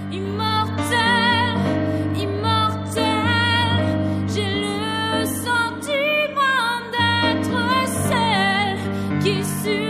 immortel, immortel. J'ai le sentiment d'être celle qui